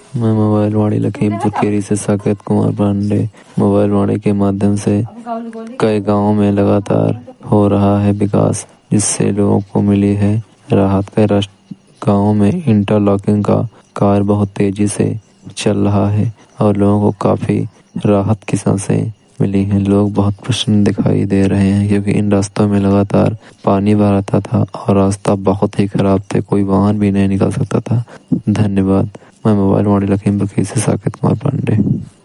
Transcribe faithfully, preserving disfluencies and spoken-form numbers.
मैं मोबाइल वाणी लखीमपुर खीरी से साकेत कुमार पांडे। मोबाइल वाणी के माध्यम से कई गांवों में लगातार हो रहा है विकास, जिससे लोगों को मिली है राहत। कई गांवों में इंटरलॉकिंग का कार्य बहुत तेजी से चल रहा है और लोगों को काफी राहत की सांसें मिली हैं। लोग बहुत प्रसन्न दिखाई दे रहे हैं, क्योंकि इन रास्तों में लगातार पानी भर आता था और रास्ता बहुत ही खराब थे, कोई वाहन भी नहीं निकल सकता था। धन्यवाद। मैं मोबाइल वाणी लखीमपुर खीरी से साकेत कुमार पांडे।